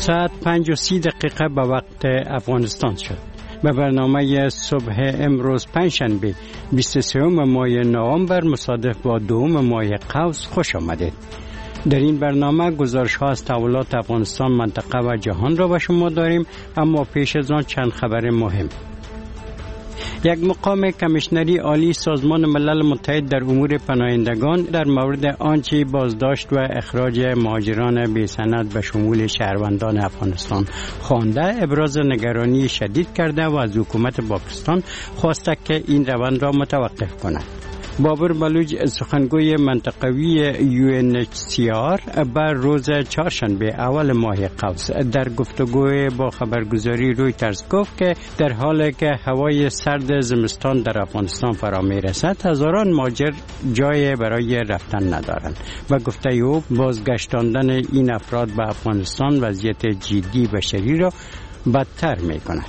ساعت 5:30 به وقت افغانستان شد. به برنامه صبح امروز پنجشنبه 23 ماه نوامبر مصادف با 2 ماه قوس خوش آمدید. در این برنامه گزارش ها از تحولات افغانستان، منطقه و جهان را به شما داریم، اما پیش از آن چند خبر مهم. یک مقام کمیشنری عالی سازمان ملل متحد در امور پناهندگان در مورد آنچه بازداشت و اخراج مهاجران بی سند به شمول شهروندان افغانستان خوانده ابراز نگرانی شدید کرده و از حکومت پاکستان خواسته که این روند را متوقف کند. بابر بلوچ سخنگوی منطقوی UNHCR بر روز چهارشنبه اول ماه قوس در گفتگوی با خبرگزاری رویترز گفت که در حالی که هوای سرد زمستان در افغانستان فرا می‌رسد، هزاران مهاجر جای برای رفتن ندارند و گفته او بازگشتاندن این افراد به افغانستان وضعیت جدی بشری را بدتر می‌کند.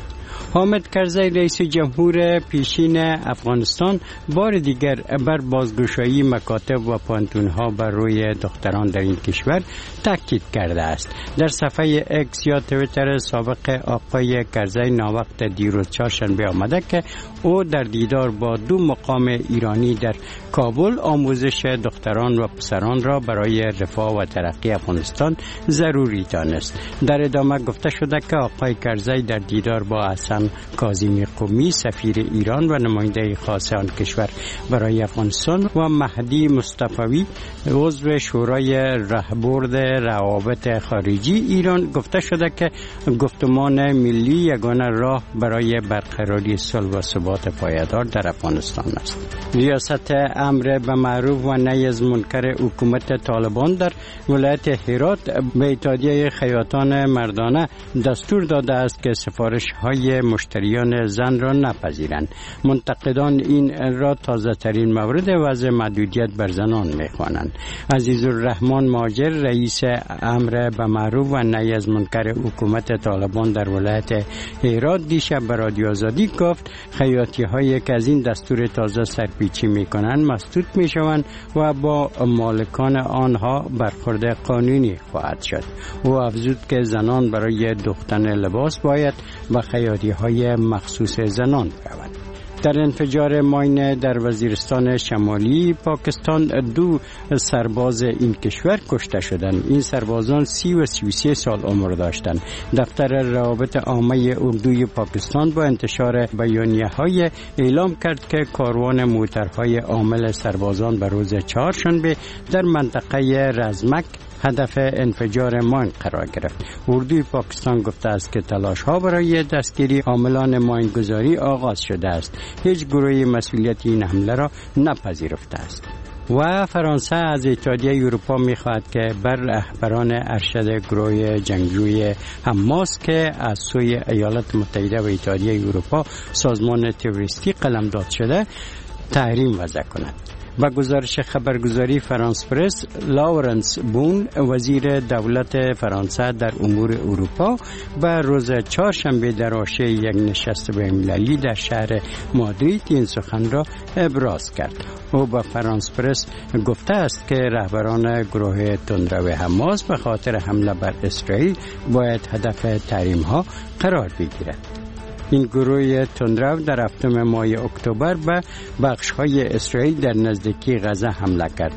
حامد کرزی رئیس جمهور پیشین افغانستان بار دیگر بر بازگشایی مکاتب و پانتونها بر روی دختران در این کشور تاکید کرده است. در صفحه اکس یا توییتر سابق آقای کرزی ناوقت دیروز چهارشنبه آمده که او در دیدار با 2 مقام ایرانی در کابل آموزش دختران و پسران را برای رفاه و ترقی افغانستان ضروری دانست. در ادامه گفته شده که آقای کرزی در دیدار با حسن کاظمی قمی سفیر ایران و نماینده خاص آن کشور برای افغانستان و مهدی مصطفی عضو شورای راهبرد روابط خارجی ایران گفته شده که گفتمان ملی یگانه راه برای برقراری صلح و ثبات پایدار در افغانستان است. ریاست امر به معروف و نهی از منکر حکومت طالبان در ولایت هرات به اتحادیه خیاطان مردانه دستور داده است که سفارش‌های مشتریان زن را نپذیرند. منتقدان این را تازه ترین مورد وضع محدودیت بر زنان می‌خوانند. عزیزالرحمن مهاجر رئیس امر به معروف و نهی از منکر حکومت طالبان در ولایت هرات دیشب به رادیو آزادی گفت خیاطی‌هایی که از این دستور تازه سرپیچی می‌کنند مسدود می‌شوند و با مالکان آنها برخورد قانونی خواهد شد. او افزود که زنان برای دوختن لباس باید به خیاطی‌های مخصوص زنان روند. در انفجار ماین در وزیرستان شمالی پاکستان 2 سرباز این کشور کشته شدند. این سربازان 30 و 33 سال عمر داشتند. دفتر روابط عامه اردوی پاکستان با انتشار بیانیه‌های اعلام کرد که کاروان موترهای حامل سربازان به روز چهارشنبه در منطقه رزمک هدف انفجار ماین قرار گرفت. اردوی پاکستان گفته است که تلاش‌ها برای دستگیری عاملان ماینگذاری آغاز شده است. هیچ گروهی مسئولیت این حمله را نپذیرفته است. و فرانسه از اتحادیه اروپا می‌خواهد که بر رهبران ارشد گروه جنگجوی حماس که از سوی ایالات متحده و اتحادیه اروپا سازمان تروریستی قلمداد شده تحریم وضع کند. با گزارش خبرگزاری فرانس پرس، لورنس بون وزیر دولت فرانسه در امور اروپا به روز چهارشنبه در حاشیه یک نشست بین‌المللی در شهر مادرید این سخن را ابراز کرد. او با فرانس پرس گفته است که رهبران گروه تندرو حماس به خاطر حمله بر اسرائیل باید هدف تحریم‌ها قرار بگیرد. این گروه تندرو در 7 ماه اکتبر به بخش‌های اسرائیل در نزدیکی غزه حمله کرد.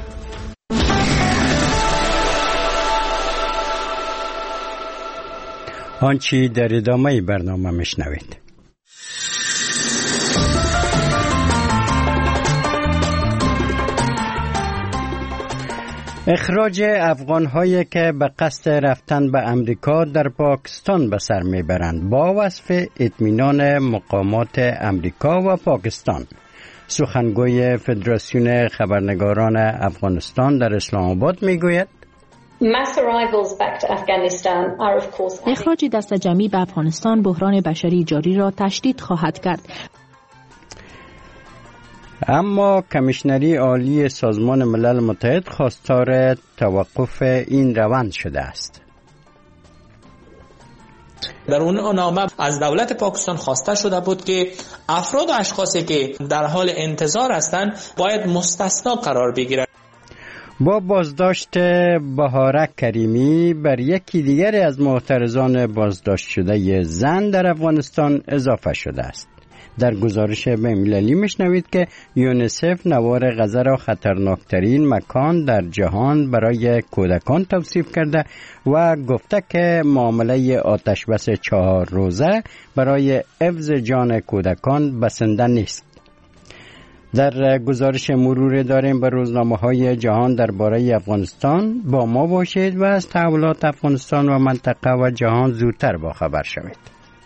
آنچه در ادامه برنامه میشنوید. اخراج افغان‌هایی که به قصد رفتن به امریکا در پاکستان به سر میبرند با وصف اطمینان مقامات امریکا و پاکستان. سخنگوی فدراسیون خبرنگاران افغانستان در اسلام آباد میگوید اخراج دست جمعی به افغانستان بحران بشری جاری را تشدید خواهد کرد. اما کمیشنری عالی سازمان ملل متحد خواستار توقف این روند شده است. در اون نامه از دولت پاکستان خواسته شده بود که افراد و اشخاصی که در حال انتظار هستند باید مستثنا قرار بگیرند. با بازداشت بهارک کریمی بر یکی دیگر از معترضان بازداشت شده زن در افغانستان اضافه شده است. در گزارش بین‌المللی میشنوید که یونیسف نوار غزه را خطرناکترین مکان در جهان برای کودکان توصیف کرده و گفته که معامله آتشبس 4 روزه برای حفظ جان کودکان بسنده نیست. در گزارش مرور داریم به روزنامه‌های جهان درباره افغانستان. با ما باشید و از تحولات افغانستان و منطقه و جهان زودتر باخبر شوید.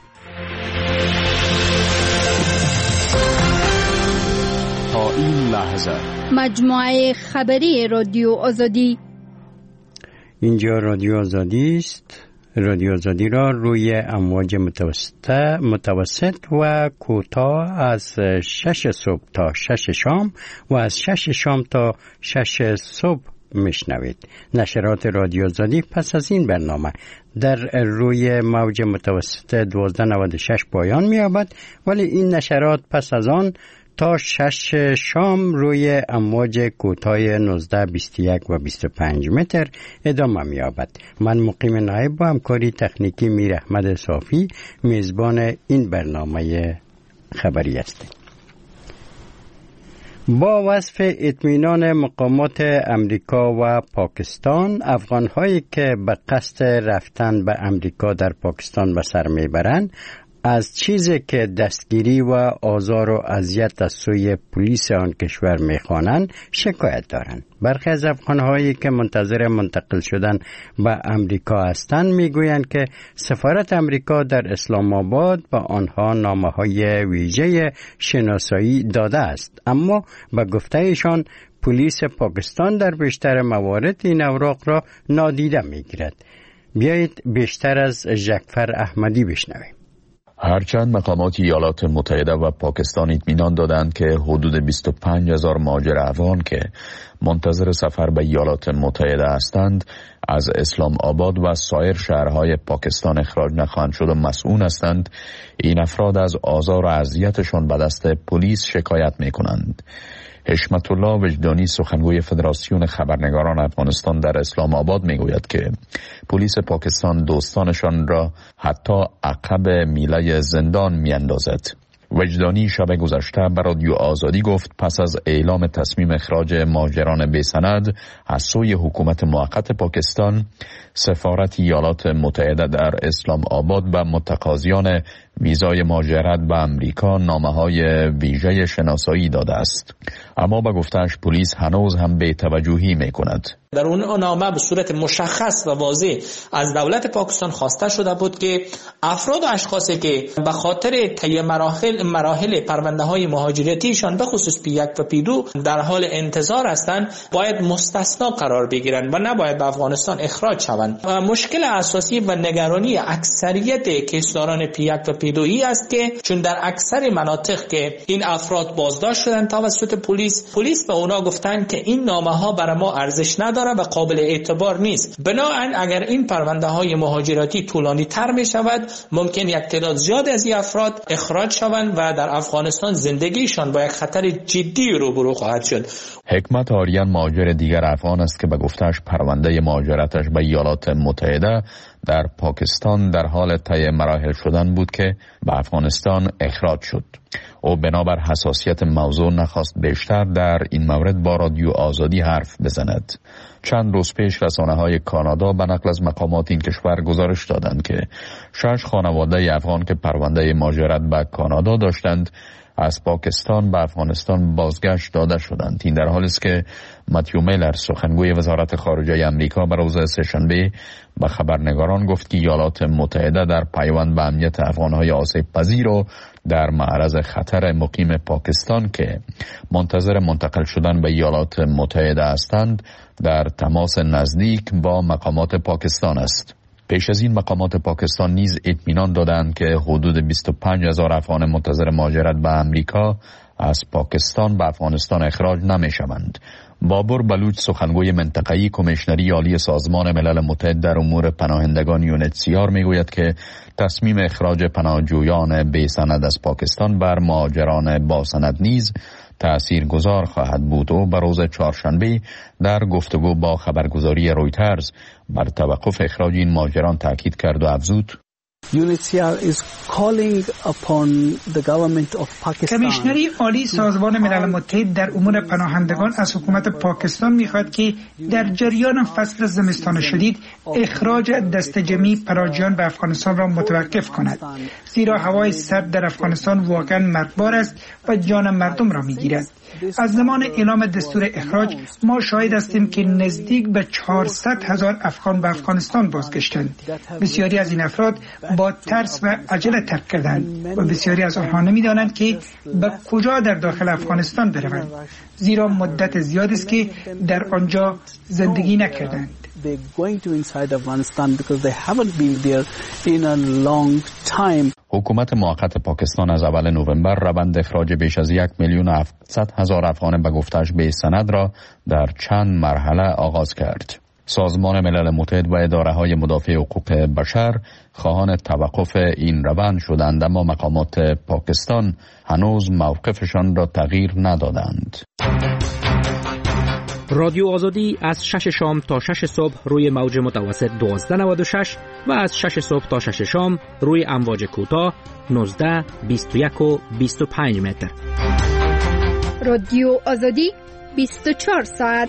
تا این لحظه مجموعه خبری رادیو آزادی. اینجا رادیو آزادی است. رادیو آزادی را روی امواج متوسط و کوتاه از 6 صبح تا 6 شام و از 6 شام تا 6 صبح میشنوید. نشرات رادیو آزادی پس از این برنامه در روی موج متوسط 1296 پایان می‌یابد، ولی این نشرات پس از آن تا 6 شام روی امواج کوتاه 19، 21 و 25 متر ادامه می‌یابد. من مقیم نایب با همکاری تکنیکی میر احمد صافی میزبان این برنامه خبری هستیم. با وصف اطمینان مقامات امریکا و پاکستان، افغان‌هایی که به قصد رفتن به امریکا در پاکستان به سر میبرند از چیزی که دستگیری و آزار و اذیت از سوی پلیس آن کشور میخوانند شکایت دارند. برخی از افغان‌هایی که منتظر منتقل شدن به امریکا هستند میگویند که سفارت امریکا در اسلام آباد به آنها نامه‌های ویژه شناسایی داده است، اما به گفته ایشان پلیس پاکستان در بیشتر موارد این اوراق را نادیده میگیرد. بیایید بیشتر از جعفر احمدی بشنویم. هرچند مقامات ایالات متحده و پاکستان اطمینان دادند که حدود 25,000 مهاجر افغان که منتظر سفر به ایالات متحده هستند از اسلام آباد و سایر شهرهای پاکستان اخراج نخواهند شد و مسئول هستند، این افراد از آزار و اذیتشان به دست پلیس شکایت می‌کنند. حشمت الله وجدانی سخنگوی فدراسیون خبرنگاران افغانستان در اسلام آباد میگوید که پلیس پاکستان دوستانشان را حتی عقب میله زندان میاندازد. وجدانی شب گذشته به رادیو آزادی گفت پس از اعلام تصمیم اخراج مهاجران بی‌سند از سوی حکومت موقت پاکستان، سفارت ایالات متحده در اسلام آباد به متقاضیان ویزای مهاجرت به امریکا نامه‌های ویژه شناسایی داده است، اما به گفته‌اش پلیس هنوز هم بی‌توجهی می‌کند. در اون نامه به صورت مشخص و واضح از دولت پاکستان خواسته شده بود که افراد و اشخاصی که به خاطر طی مراحل پرونده های مهاجرتیشان به خصوص P1 و P2 در حال انتظار هستند باید مستثنا قرار بگیرند و نباید به افغانستان اخراج شوند. مشکل اساسی و نگرانی اکثریت کیسداران P1 و P2 است که چون در اکثر مناطق که این افراد بازداشت شدند توسط پلیس به اونا گفتند که این نامه ها برای ما ارزش نداره و قابل اعتبار نیست. بنابراین اگر این پرونده های مهاجرتی طولانی تر می شود ممکن یک تعداد زیاد از این افراد اخراج شوند و در افغانستان زندگیشان با یک خطر جدی روبرو خواهد شد. حکمت آریان مهاجر دیگر افغان است که به گفته‌اش پرونده مهاجرتش به ایالات متحده در پاکستان در حال طی مراحل شدن بود که به افغانستان اخراج شد. او بنابر حساسیت موضوع نخواست بیشتر در این مورد با رادیو آزادی حرف بزند. چند روز پیش رسانه‌های کانادا به نقل از مقامات این کشور گزارش دادند که 6 خانواده افغان که پرونده مهاجرت به کانادا داشتند از پاکستان به افغانستان بازگشت داده شدند. این در حالی است که متیو میلر سخنگوی وزارت خارجه آمریکا به روز سه‌شنبه به خبرنگاران گفت که ایالات متحده در پیوند به امنیت افغان‌های آسیب پذیر و در معرض خطر مقیم پاکستان که منتظر منتقل شدن به ایالات متحده هستند در تماس نزدیک با مقامات پاکستان است. پیش از این مقامات پاکستان نیز اطمینان دادند که حدود 25,000 افغان منتظر مهاجرت به امریکا از پاکستان به افغانستان اخراج نمی‌شوند. بابر بلوچ سخنگوی منطقه‌ای کمیشنری عالی سازمان ملل متحد در امور پناهندگان UNHCR میگوید که تصمیم اخراج پناهجویان بی سند از پاکستان بر مهاجران با سند نیز تأثیرگذار خواهد بود. و به روز چهارشنبه در گفتگو با خبرگزاری رویترز بر توقف اخراج این مهاجران تاکید کرد و افزود: کمیشنری عالی سازمان ملل متحد در امور پناهندگان از حکومت پاکستان می‌خواهد که در جریان فصل زمستان شدید اخراج دسته جمعی پناهجویان به افغانستان را متوقف کند، زیرا هوای سرد در افغانستان واقعا مرگبار است و جان مردم را می‌گیرد. از زمان اعلام دستور اخراج ما شاهد هستیم که نزدیک به 400,000 افغان به افغانستان بازگشتند. بسیاری از این افراد با ترس و عجله ترک کردند و بسیاری از آنها نمی‌دانند که به کجا در داخل افغانستان بروند، زیرا مدت زیادی است که در آنجا زندگی نکردند. حکومت موقت پاکستان از اول نوامبر روند اخراج بیش از 1,700,000 افغان به گفتش به سند را در چند مرحله آغاز کرد. سازمان ملل متحد و اداره‌های مدافع حقوق بشر خواهان توقف این روند شدند، اما مقامات پاکستان هنوز موقفشان را تغییر ندادند. رادیو آزادی از 6 شام تا 6 صبح روی موج متوسط 1296 و از 6 صبح تا 6 شام روی امواج کوتاه 19، 21 و 25 متر. رادیو آزادی 24 ساعت.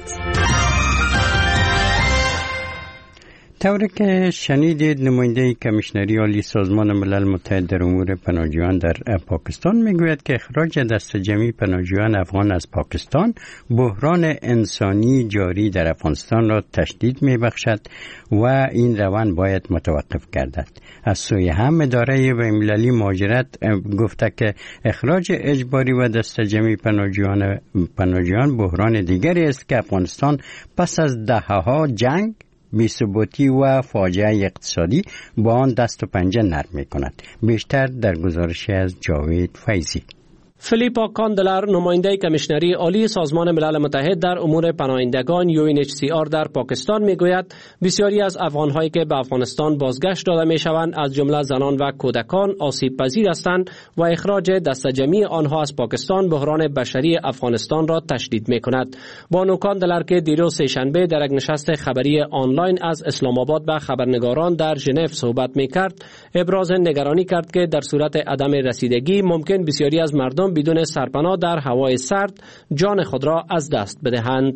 طوری که شنیدید، نماینده کمیشنری عالی سازمان ملل متحد در امور پناهجویان در پاکستان میگوید که اخراج دسته جمعی پناهجویان افغان از پاکستان بحران انسانی جاری در افغانستان را تشدید میبخشد و این روند باید متوقف گردد. از سوی هم اداره بین‌المللی مهاجرت گفته که اخراج اجباری و دسته جمعی پناهجویان بحران دیگری است که افغانستان پس از دهه‌ها جنگ، بی‌ثباتی و فاجعه اقتصادی با آن دست و پنجه نرم می‌کند. بیشتر در گزارشی از جاوید فیضی. فیلیپا کاندلر، نماینده کمیشنری عالی سازمان ملل متحد در امور پناهندگان UNHCR در پاکستان میگوید بسیاری از افغان‌هایی که به افغانستان بازگشت داده میشوند از جمله زنان و کودکان آسیب پذیر هستند و اخراج دسته جمعی آنها از پاکستان بحران بشری افغانستان را تشدید میکند. بانو کاندلر که دیروز سه‌شنبه در یک نشست خبری آنلاین از اسلام آباد به خبرنگاران در ژنو صحبت میکرد، ابراز نگرانی کرد که در صورت عدم رسیدگی ممکن بسیاری از مردم بدون سرپناه در هوای سرد جان خود را از دست بدهند.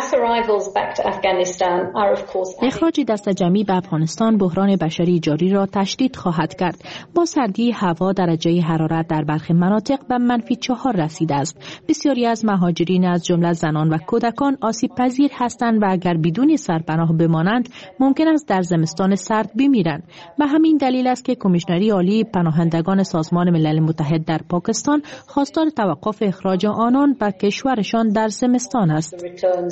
اخراج دسته جمعی به افغانستان بحران بشری جاری را تشدید خواهد کرد. با سردی هوا درجه حرارت در برخی مناطق به -4 رسیده است. بسیاری از مهاجرین از جمله زنان و کودکان آسیب پذیر هستند و اگر بدون سرپناه بمانند ممکن است در زمستان سرد بمیرند. به همین دلیل است که کمیشنری عالی پناهندگان سازمان ملل متحد در پاکستان خواستار توقف اخراج آنان به کشورشان در زمستان است.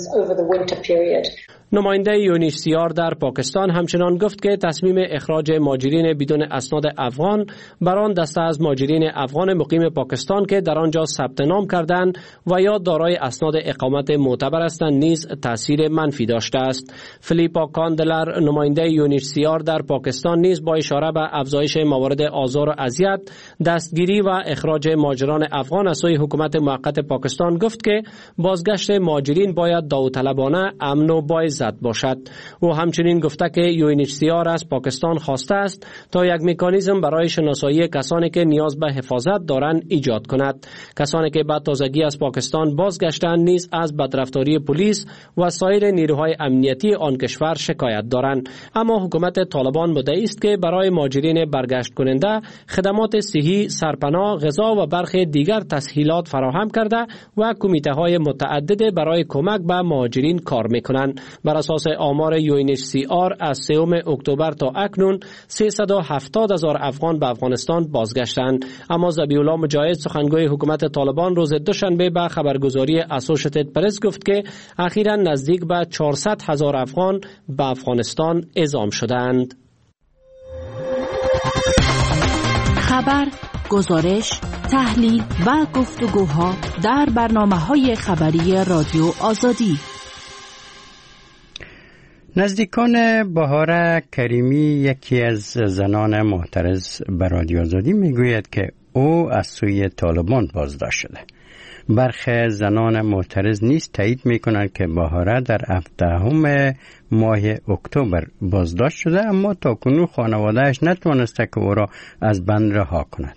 نماینده UNHCR در پاکستان همچنان گفت که تصمیم اخراج مهاجرین بدون اسناد افغان بر آن دسته از مهاجرین افغان مقیم پاکستان که در آنجا ثبت نام کردند و یا دارای اسناد اقامت معتبر هستند نیز تاثیر منفی داشته است. فیلیپا کاندلر، نماینده UNHCR در پاکستان نیز با اشاره به افزایش موارد آزار و اذیت، دستگیری و اخراج مهاجران افغان از سوی حکومت موقت پاکستان گفت که بازگشت مهاجرین باید داوطلبانه، امن و باعث باشد. او همچنین گفته که UNHCR از پاکستان خواسته است تا یک مکانیزم برای شناسایی کسانی که نیاز به حفاظت دارند ایجاد کند. کسانی که به تازگی از پاکستان بازگشتند نیز از بدرفتاری پلیس و سایر نیروهای امنیتی آن کشور شکایت دارند. اما حکومت طالبان مدعی است که برای مهاجرین برگشت کننده خدمات صحی، سرپناه، غذا و برخی دیگر تسهیلات فراهم کرده و کمیته‌های متعدد برای کمک به مهاجرین کار می‌کنند. بر اساس آمار UNHCR از 3 اکتبر تا اکنون 370,000 افغان به افغانستان بازگشتند. اما ذبیح‌الله مجاهد، سخنگوی حکومت طالبان، روز دوشنبه به خبرگزاری اسوشیتد پرس گفت که اخیراً نزدیک به 400,000 افغان به افغانستان اعزام شدند. خبر، گزارش، تحلیل و گفتگوها در برنامه‌های خبری رادیو آزادی. نزدیکان بهار کریمی، یکی از زنان معترض به رادیو آزادی، میگوید که او از سوی طالبان بازداشت شده. برخی زنان معترض نیز تایید می‌کنند که بهاره در 17 ماه اکتبر بازداشت شده، اما تاکنون خانواده‌اش نتوانسته که او را از بند رها کند.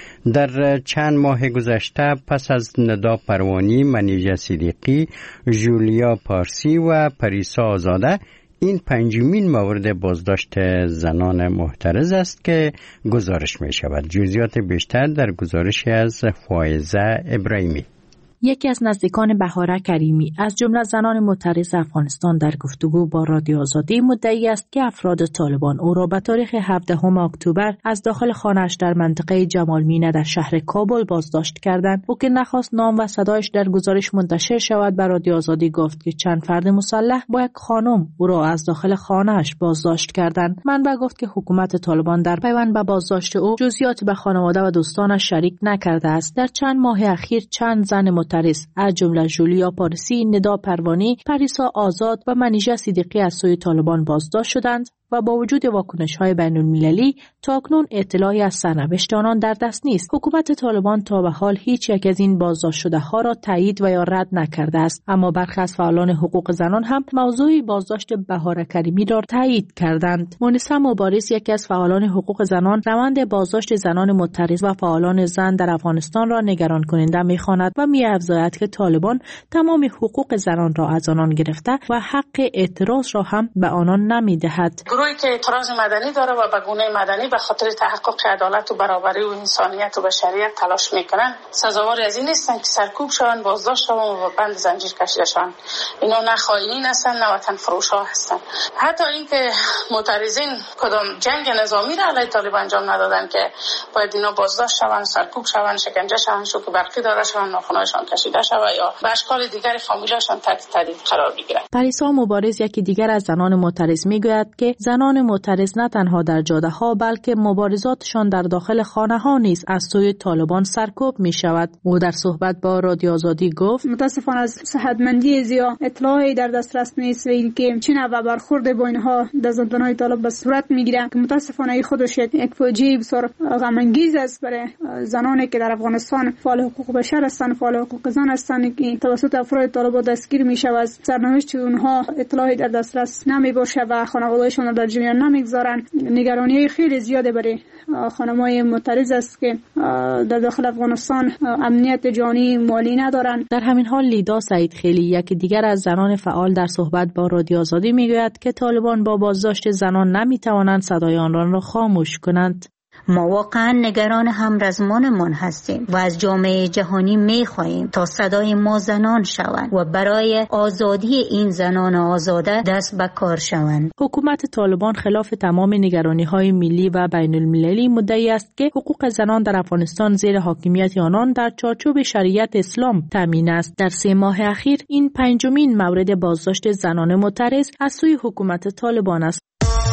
در چند ماه گذشته پس از ندا پروانی، منیژه صدیقی، جولیا پارسی و پریسا آزاده این پنجمین مورد بازداشت زنان محترض است که گزارش می شود. جزئیات بیشتر در گزارش از فائزه ابراهیمی. یکی از نزدیکان بهاره کریمی از جمله زنان معترض افغانستان در گفتگو با رادیو آزادی مدعی است که افراد طالبان او را به تاریخ 17 اکتبر از داخل خانه‌اش در منطقه جمالمینه در شهر کابل بازداشت کردند. او که نخواست نام و صدایش در گزارش منتشر شود به رادیو آزادی گفت که چند فرد مسلح با یک خانم او را از داخل خانه‌اش بازداشت کردند. منبع گفت که حکومت طالبان در پیوند به بازداشت او جزئیات به خانواده و دوستانش شریک نکرده است. در چند ماه اخیر چند زن معترض از جمله جولیا پارسی، ندا پروانی، پریسا آزاد و منیژه صدیقی از سوی طالبان بازداشت شدند و با وجود واکنش‌های بین‌المللی تاکنون اطلاعی از سرنوشت آنان در دست نیست. حکومت طالبان تا به حال هیچ یک از این بازداشت شده‌ها را تایید و یا رد نکرده است، اما برخی از فعالان حقوق زنان هم موضوع بازداشت بهاره کریمی را تایید کردند. مونسه مبارز، یکی از فعالان حقوق زنان، روند بازداشت زنان معترض و فعالان زن در افغانستان را نگران کننده می‌خواند و می‌افزاید که طالبان تمام حقوق زنان را از آنان گرفته و حق اعتراض را هم به آنان نمی‌دهد. گروهی که اعتراض مدنی داره و به گونه مدنی به خاطر تحقق عدالت و برابری و انسانیت و بشریت تلاش میکنن، سزاوار از این نیستن که سرکوب شوند، بازداشت شوند و بند زنجیر کشیده شوند. اینا نه خائنین هستن نه وطن فروشا هستن. حتی اینکه معترضین کدام جنگ نظامی را علیه طالبان انجام ندادن که باید اینا بازداشت شوند، سرکوب شوند، شکنجه شوند، شوک برقی داده شوند، ناخن‌هایشان کشیده شود یا به اشکال دیگری فامیلاشان تحت تهدید قرار بگیرند. پریسا مبارز، یکی دیگر از زنان معترض، میگوید که زنان معترض نه تنها در جاده‌ها بلکه مبارزاتشان در داخل خانه‌ها نیز از سوی طالبان سرکوب می‌شود. او در صحبت با رادیو آزادی گفت: متاسفانه از صحتمندی زیا اطلاعی در دسترس نیست و اینکه چه نوع برخورد با اینها در زندان‌های طالب به صورت می‌گیره که متاسفانه این خودش یک فاجعه بسیار غم انگیز است برای زنانی که در افغانستان فعال حقوق بشر هستند، فعال حقوق زن هستند که توسط افراد طالبان دستگیر می‌شوند. سرنوشت اونها اطلاعی در دسترس نمی‌باشه و خانواده‌شان در جریان نمیگذارن. نگرانی خیلی زیاده برای خانم‌های معترض است که در داخل افغانستان امنیت جانی مالی ندارن. در همین حال لیدا سعید خیلی، یکی دیگر از زنان فعال، در صحبت با رادیو آزادی میگوید که طالبان با بازداشت زنان نمیتوانند صدای آنان را خاموش کنند. ما واقعا نگران همرزمانمان هستیم و از جامعه جهانی می‌خواهیم تا صدای ما زنان شوند و برای آزادی این زنان آزاده دست به کار شوند. حکومت طالبان خلاف تمام نگرانی‌های ملی و بین‌المللی مدعی است که حقوق زنان در افغانستان زیر حاکمیت آنان در چارچوب شریعت اسلام تامین است. در 3 ماه اخیر این پنجمین مورد بازداشت زنان معترض از سوی حکومت طالبان است.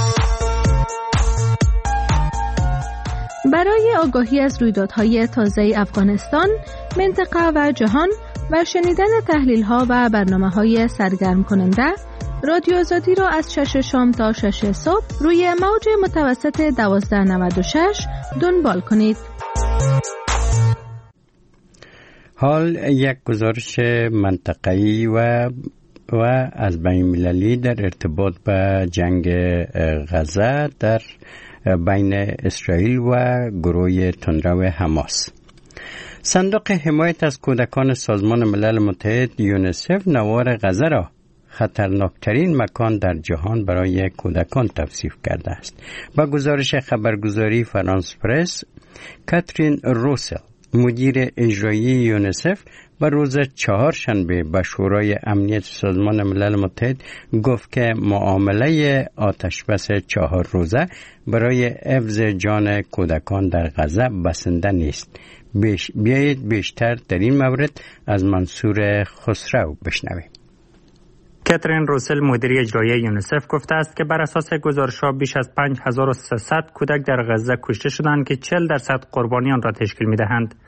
برای آگاهی از رویدادهای تازه افغانستان، منطقه و جهان و شنیدن تحلیل‌ها و برنامه‌های سرگرم کننده، رادیو آزادی را از 6 شام تا 6 صبح روی موج متوسط 1296 دنبال کنید. حال یک گزارش منطقه‌ای و از بین‌المللی در ارتباط به جنگ غزه در بین اسرائیل و گروه تندرو حماس. صندوق حمایت از کودکان سازمان ملل متحد یونیسف نوار غزه را خطرناکترین مکان در جهان برای کودکان توصیف کرده است. با گزارش خبرگزاری فرانس پرس، کاترین روسل، مدیر اجرایی یونیسف، و روز 4 شنبه به شورای امنیت سازمان ملل متحد گفت که معامله آتشبس 4 روزه برای حفظ جان کودکان در غزه بسنده نیست. بیایید بیشتر در این مورد از منصور خسرو بشنویم. کاترین روسل، مدیر اجرایی یونیسف، گفته است که بر اساس گزارش‌ها بیش از 5300 کودک در غزه کشته شدند که 40% قربانیان را تشکیل می‌دهند.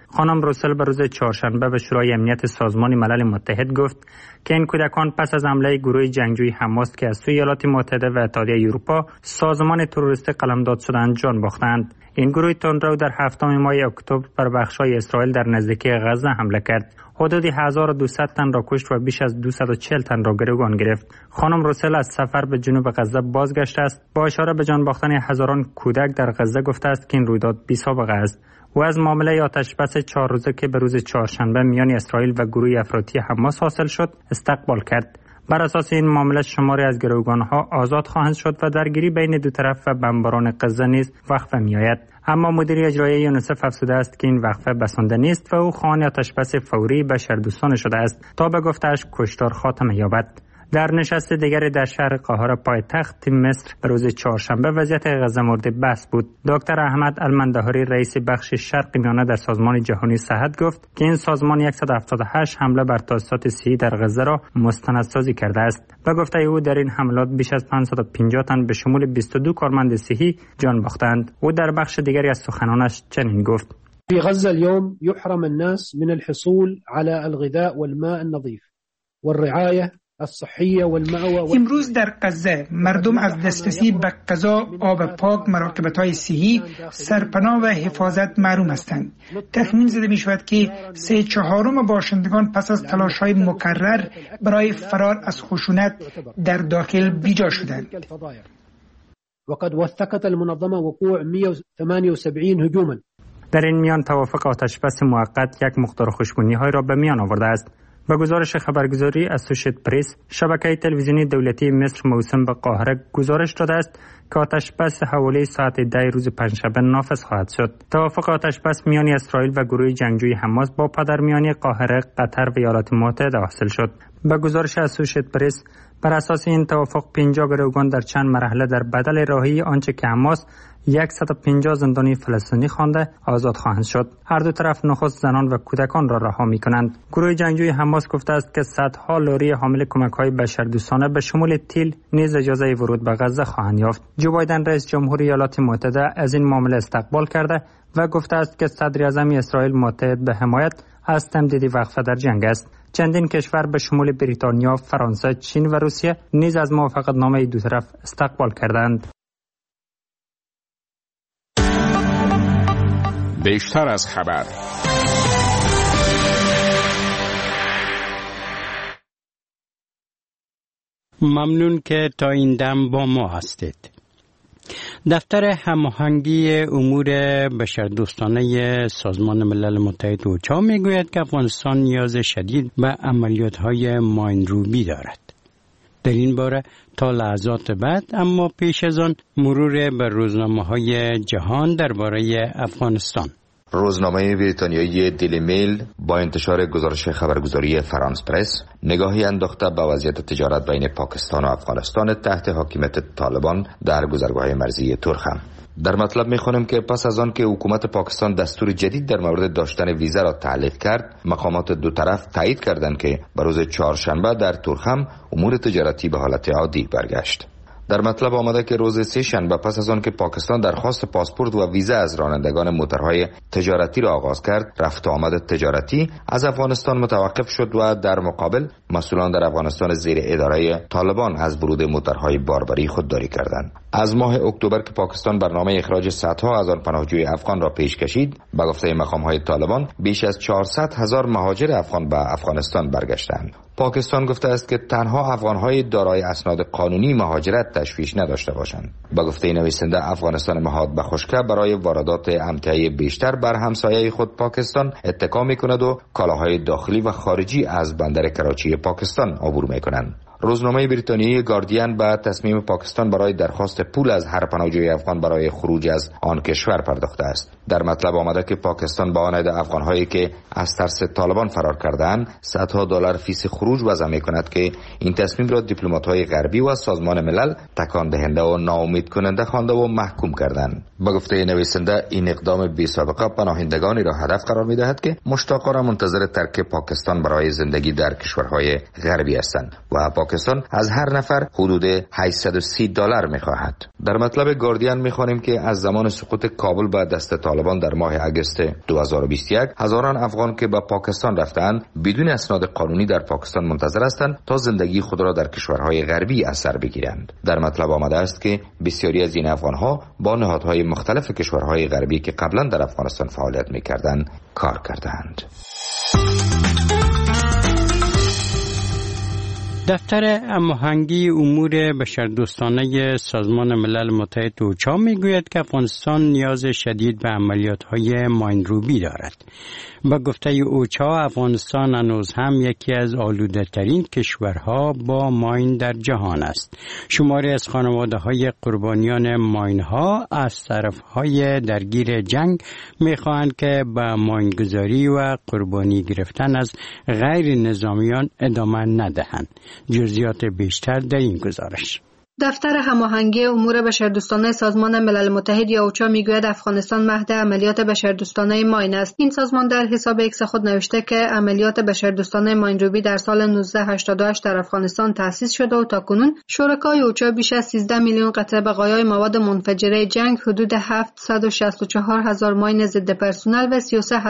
خانم روسل به روز چهارشنبه به شورای امنیت سازمان ملل متحد گفت که این کودکان پس از حمله گروه جنگجوی حماس که از سوی ایالات متحده و اتحادیه اروپا سازمان تروریستی قلمداد شدند جان باختند. این گروه تندرو در 7 ماه اکتبر بر بخش‌های اسرائیل در نزدیکی غزه حمله کرد. حدود 1200 تن را کشت و بیش از 240 تن را گروگان گرفت. خانم روسل از سفر به جنوب غزه بازگشته است. با اشاره به جان باختن هزاران کودک در غزه گفته است که این رویداد بی‌سابقه است. و از معامله آتشبس 4 روزه که به روز چهارشنبه میان اسرائیل و گروه افراطی حماس حاصل شد استقبال کرد. بر اساس این معامله شماری از گروگانها آزاد خواهند شد و درگیری بین دو طرف و بمباران غزه نیز وقفه می‌آید. اما مدیر اجرایی یونیسف افزوده است که این وقفه بسنده نیست و او خواهان آتشبس فوری بشردوستانه شده است تا به گفته‌اش کشتار خاتمه یابد. در نشست دیگری در شهر قاهره پایتخت مصر به روز چهارشنبه وضعیت غزه مورد بحث بود. دکتر احمد المندهاری رئیس بخش شرق میانه در سازمان جهانی صحت گفت که این سازمان 178 حمله بر تاسیسات صحی در غزه را مستندسازی کرده است. به گفته او در این حملات بیش از 550 تن به شمول 22 کارمند صحی جان باختند. او در بخش دیگری از سخنانش چنین گفت: في غزة اليوم يحرم الناس من الحصول على الغذاء والماء النظيف والرعاية الصحية والمأوى. امروز در غزه مردم از دسترسی به غذا، آب پاک، مراقبت‌های صحی، سرپناه و حفاظت محروم هستند. تخمین زده می‌شود که 3/4 باشندگان پس از تلاش‌های مکرر برای فرار از خشونت در داخل بیجا شدند. وقد وثقت المنظمة وقوع 178 هجوما. در این میان توافق آتشبس موقت یک مقدار خوشبینی‌های را به میان آورده است. به گزارش خبرگزاری اسوشییتد پرس، شبکه تلویزیونی دولتی مصر موسوم به قاهره گزارش داده است که آتشبس حوالی ساعت 10 روز پنجشنبه نافذ خواهد شد. توافق آتشبس میان اسرائیل و گروه جنگجوی حماس با پادرمیانی قاهره، قطر و ایالات متحده حاصل شد. به گزارش اسوشییتد پرس، بر اساس این توافق 50 گروگان در چند مرحله در بدل رهایی آنچه که حماس 150 زندانی فلسطینی خوانده آزاد خواهند شد. هر دو طرف نخست زنان و کودکان را رها می‌کنند. گروه جنگجوی حماس گفته است که صدها لاری حامل کمک‌های بشردوستانه به شمول تیل نیز اجازه ورود به غزه خواهند یافت. جو بایدن رئیس جمهور ایالات متحده از این معامله استقبال کرده و گفته است که صدر اعظم اسرائیل متحد به حمایت از تمدید وقفه در جنگ است. چندین کشور به شمول بریتانیا، فرانسه، چین و روسیه نیز از موافقتنامه دو طرف استقبال کردند. بیشتر از خبر. ممنون که تا این دم با ما هستید. دفتر هماهنگی امور بشردوستانه سازمان ملل متحد اوچا میگوید که افغانستان نیاز شدید به عملیات‌های ماینروبی دارد. در این باره تا لحظات بعد، اما پیش از آن مرور بر روزنامه‌های جهان درباره افغانستان. روزنامه بریتانیایی دیلی میل با انتشار گزارش خبرگزاری فرانس پرس نگاهی انداخته به وضعیت تجارت بین پاکستان و افغانستان تحت حاکمیت طالبان در گذرگاه‌های مرزی ترخم. در مطلب می‌خوانیم که پس از آن که حکومت پاکستان دستور جدید در مورد داشتن ویزا را تعلیق کرد، مقامات دو طرف تایید کردند که به روز چهارشنبه در ترخم امور تجارتی به حالت عادی برگشت. در مطلب آمده که روز سه شنبه پس از آن که پاکستان درخواست پاسپورت و ویزا از رانندگان موتورهای تجارتی را آغاز کرد، رفت و آمد تجارتی از افغانستان متوقف شد و در مقابل مسئولان در افغانستان زیر اداره طالبان از ورود موتورهای باربری خودداری کردند. از ماه اکتبر که پاکستان برنامه اخراج صدها هزار پناهجوی افغان را پیش کشید، به گفته مقام‌های طالبان بیش از 400,000 مهاجر افغان به افغانستان برگشتند. پاکستان گفته است که تنها افغان‌های دارای اسناد قانونی مهاجرت تشویش نداشته باشند. به گفته نویسنده، افغانستان مهاد به خشکه برای واردات امتیاز بیشتر بر همسایه خود پاکستان اتکا می‌کند و کالاهای داخلی و خارجی از بندر کراچی پاکستان عبور می‌کنند. روزنامه بریتانیایی گاردین به تصمیم پاکستان برای درخواست پول از هر پناهجوی افغان برای خروج از آن کشور پرداخته است. در مطلب آمده که پاکستان با آن افغان‌هایی که از ترس طالبان فرار کردند صدها دلار فیس خروج وضع می‌کند که این تصمیم را دیپلمات‌های غربی و سازمان ملل تکان دهنده و ناامید کننده خوانده و محکوم کردند. به گفته نویسنده، این اقدام بی‌سابقه پناهندگانی را هدف قرار می‌دهد که مشتاقانه منتظر ترک پاکستان برای زندگی در کشورهای غربی هستند و پاکستان از هر نفر حدود $830 میخواهد. در مطلب گاردین میخوانیم که از زمان سقوط کابل به دست طالبان در ماه اگست 2021 هزاران افغان که به پاکستان رفتند بدون اسناد قانونی در پاکستان منتظر هستند تا زندگی خود را در کشورهای غربی از سر بگیرند. در مطلب آمده است که بسیاری از این افغانها با نهادهای مختلف کشورهای غربی که قبلا در افغانستان فعالیت میکردند کار کردند. دفتر هماهنگی امور بشردوستانه سازمان ملل متحد اوچا میگوید که افغانستان نیاز شدید به عملیات‌های ماینروبی دارد. با گفته اوچا افغانستان هنوز هم یکی از آلوده‌ترین کشورها با ماین در جهان است. شماری از خانواده‌های قربانیان ماین‌ها از طرف‌های درگیر جنگ می‌خواهند که به ماینگذاری و قربانی گرفتن از غیر نظامیان ادامه ندهند. جزئیات بیشتر در این گزارش. دفتر هماهنگی امور بشردوستانه سازمان ملل متحد یا اوچا میگوید افغانستان مهد عملیات بشردوستانه ماین است. این سازمان در حساب ایکس خود نوشته که عملیات بشردوستانه ماینروبی در سال 1988 در افغانستان تأسیس شده و تاکنون شرکای اوچا بیش از 13 میلیون قطعه بقایای مواد منفجره جنگ، حدود 764,000 ماین ضد پرسنل و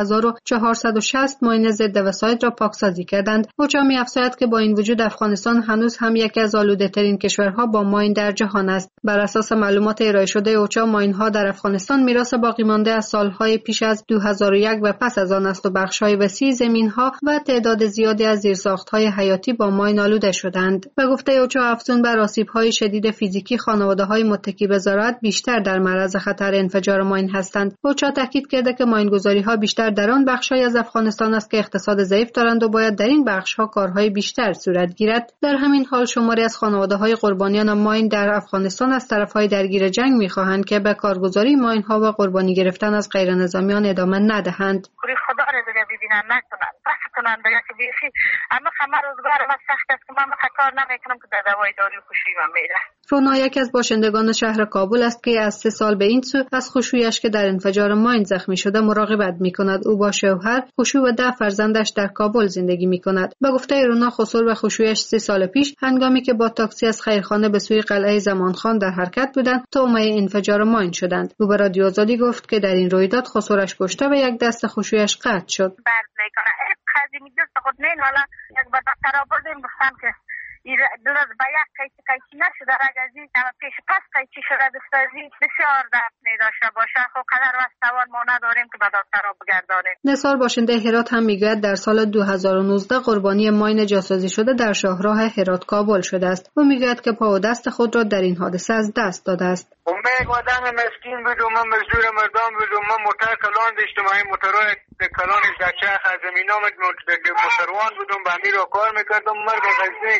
33,460 ماین ضد وسایل را پاکسازی کردند. اوچا می‌افزاید که با این وجود افغانستان هنوز هم یکی از آلوده‌ترین کشورها با ماین در جهان است. بر اساس معلومات ارائه شده اوچا، ماین‌ها در افغانستان میراث باقی مانده از سالهای پیش از 2001 و پس از آن است و بخش‌های وسیع زمین‌ها و تعداد زیادی از زیرساخت‌های حیاتی با ماین آلوده شدند. به گفته اوچا، افزون بر آسیب‌های شدید فیزیکی، خانواده‌های متکی به زراعت بیشتر در معرض خطر انفجار ماین هستند. اوچا تاکید کرده که ماین‌گذاری‌ها بیشتر در آن بخش‌های از افغانستان است که اقتصاد ضعیف دارند و باید در این بخش‌ها کارهای بیشتر صورت گیرد. در همین حال شماری از خانواده‌های قربانیان ماین در افغانستان از طرف‌های درگیر جنگ می‌خواهند که به کارگزاری ماین‌ها و قربانی گرفتن از غیر نظامیان ادامه ندهند. خدا را دیگه ببینن نکنن بس کنن دیگه که بیخی اما همه روزگار ما سخت است که من کار نمیکنم که در دوای داری خوشی من میره. رونا یکی از باشندگان شهر کابل است که از 3 سال به این سو از خشویش که در انفجار ماین زخمی شده مراقبت می‌کند. او با شوهر، خشو و 10 فرزندش در کابل زندگی می‌کند. به گفته رونا، خسرو و خشویش 3 سال پیش هنگامی که با تاکسی از خیرخانه به سوی قلعه زمانخان در حرکت بودند تومه انفجار ماین شدند. او به رادیو آزادی گفت که در این رویداد خسروش کشته و یک دست خشویش قطع شد. قدیمی دست خود نین حالا یک به دکتر آوردیم گفتن که این درست به یک قیچی نشده رگزی پیش پس قیچی شده دستازی بسیار درد می داشته باشه. خب قدر وستوان ما نداریم که به دکتر را بگردانیم. نثار باشنده هرات هم میگوید در سال 2019 قربانی ماین جاسازی شده در شاهراه هرات کابل شده است. او میگوید که پا و دست خود را در این حادثه از دست داده است. من یک آدم مسکین بودم، من مزدور مردم بودم، من موتر کلان داشتم، این موترهای کلانش در چرخ از زمین آمد، موتروان بودم، به امیر را کار میکردم. مرگ غزنی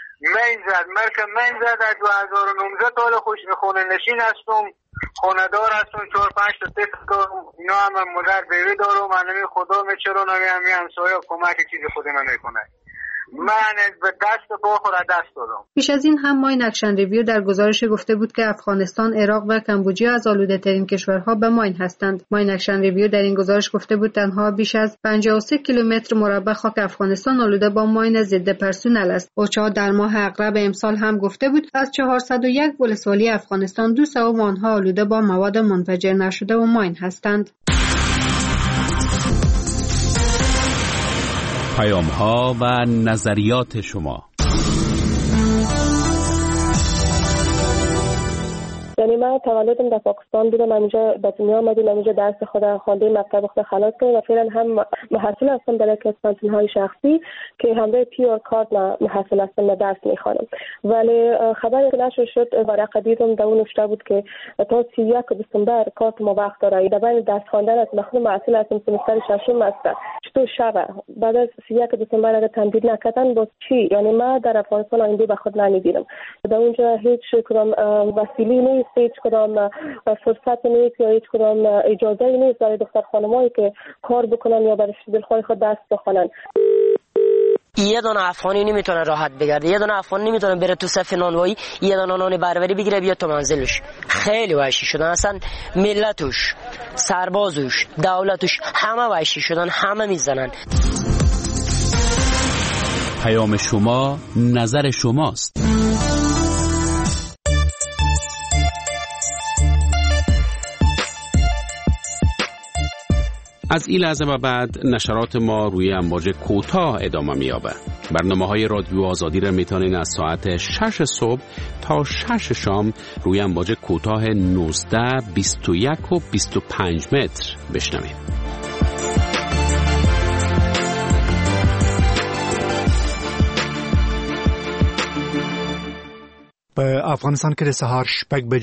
من زد از 2019 تا حالا خونه نشین هستم، خونه دار هستم، 4-5 تا طفل دارم. اینا هم مادر بیوی دارم، من خدا میچرانم، همین همسایه کمک چیز خود من میکنه. من به دست پا خود دست دادم. پیش از این هم ماین اکشن ریویو در گزارش گفته بود که افغانستان، عراق و کمبوجیا از آلوده ترین کشورها به ماین هستند. ماین اکشن ریویو در این گزارش گفته بود تنها بیش از 53 کیلومتر مربع خاک افغانستان آلوده با ماین ضد پرسنل است. اوچا در ماه اغرب امسال هم گفته بود از 401 ولسوالی افغانستان 200 آنها آلوده با مواد منفجر نشده و ماین هستند. پیام‌ها و نظریات شما. یعنی من تولدم در پاکستان بودم، اینجا به دنیا آمدیم، اینجا درس خودم خواندم، مکتب خودم خلاص کردم و فعلا هم محصل هستم در یک از کانتین‌های شخصی که همراه پیور کارت محصل هستم و درس میخوانم. ولی خبری که نشر شد ورقه دیدم در اون نوشته بود که تا 31 دسامبر کارت ما وقت داره. در بین درس خواندن است، خودم محصل هستم، سمستر ششم است. چطور شبه بعد از 31 دسامبر اگه تمدید نکردن با چی؟ یعنی من در افغانستان آینده به خود نمیبینم. در اونجا هیچ کدام وسیله نیست، هیچ کدام فرصت نیست یا هیچ کدام اجازه نیست برای دختر خانمایی که کار بکنن یا برای دلخواه خود درس بخونن. یه دونه افغانی نمیتونه راحت بگرده، یه دونه افغانی نمیتونه بره تو صف نانوایی یه دونه نان بربری بگیره بیاد تو منزلش. خیلی وحشی شدن، اصلا ملتش، سربازش، دولتش همه وحشی شدن، همه میزنن. پیام شما نظر شماست. از این لحظه و بعد نشرات ما روی امواج کوتاه ادامه می‌یابد. برنامه‌های رادیو آزادی را میتونین از ساعت 6 صبح تا 6 شام روی امواج کوتاه 19، 21 و 25 متر بشنوید. په افغانستان کې د سهار 6 بجې